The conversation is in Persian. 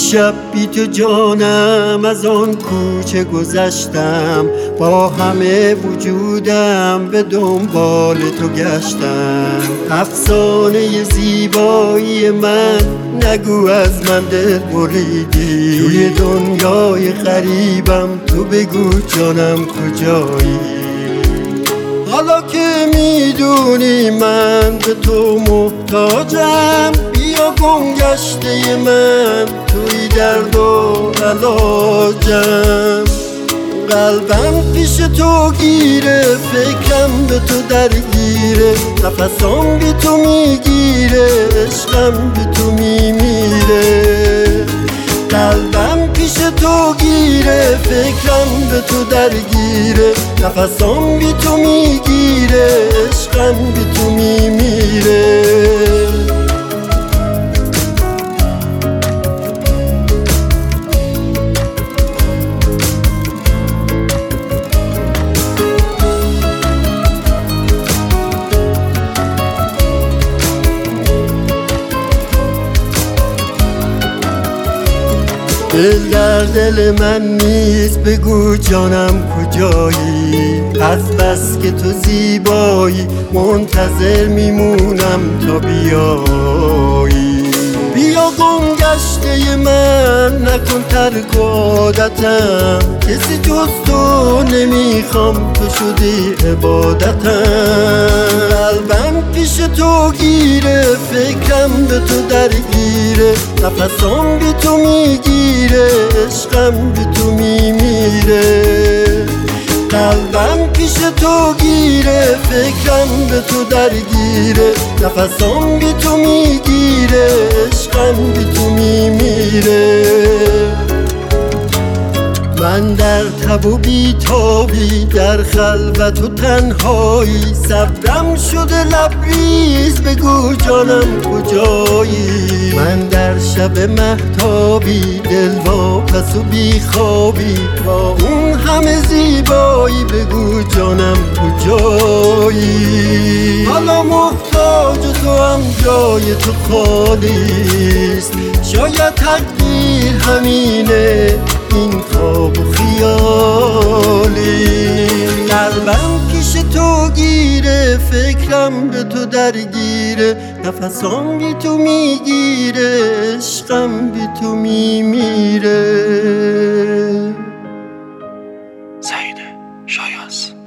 دیشب بی تو جانم از آن کوچه گذشتم، با همه وجودم به دنبال تو گشتم. افسانه زیبایی من نگو از من دل بریدی، توی دنیای غریبم تو بگو جانم کجایی. حالا که میدونی من به تو محتاجم، بیا گم گشته من توی درد و علاجم. قلبم پیش تو گیره، فکرم به تو درگیره، نفسام بی تو میگیره، عشقم بی تو میمیره. قلبم پیش تو گیره، فکرم به تو درگیره، نفسام بی تو میگیره، عشقم بی تو میمیره. دل در دل من نیست، بگو جانم کجایی. از بس که تو زیبایی منتظر میمونم تا بیایی. بیا گم گشته من نکن ترک عادتم، کسی جز تو نمیخوام، تو شدی عبادتم. قلبم پیش تو گیره، فکرم به تو درگیره، نفسام بی تو میگیره، عشقم بی تو میمیره. قلبم پیش تو گیره، فکرم به تو درگیره، نفسام بی تو میگیره، عشقم بی تو میمیره. من در تب و بیتابی، در خلوت و تنهایی، صبرم شده لبریز، بگو جانم کجایی. من در شب مهتابی، دل واپس و بیخوابی، با اون همه زیبایی، بگو جانم کجایی. حالا محتاج تو هم جای تو خالیست، شاید تقدیر همینه، این خواب و خیالی. قلبم پیش تو گیره، فکرم به تو درگیره، نفسام بی تو میگیره، عشقم بی تو میمیره. سعید شایاز.